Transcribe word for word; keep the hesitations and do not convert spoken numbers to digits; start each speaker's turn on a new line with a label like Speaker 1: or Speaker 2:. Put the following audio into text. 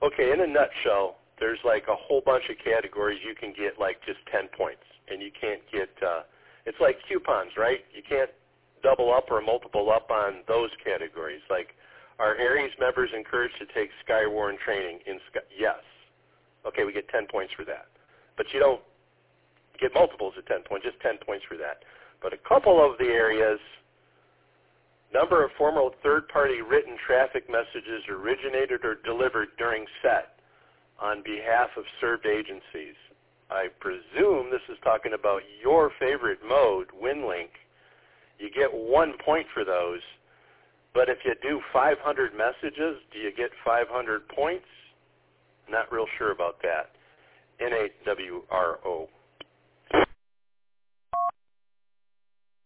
Speaker 1: Okay, in a nutshell, there's like a whole bunch of categories you can get like just ten points, and you can't get, uh, it's like coupons, right? You can't double up or multiple up on those categories. Like, are Aries members encouraged to take Skywarn training in Sky? Yes. Okay, we get ten points for that. But you don't get multiples of ten points, just ten points for that. But a couple of the areas, number of formal third-party written traffic messages originated or delivered during set on behalf of served agencies. I presume this is talking about your favorite mode, WinLink. You get one point for those, but if you do five hundred messages, do you get five hundred points? Not real sure about that. N A W R O.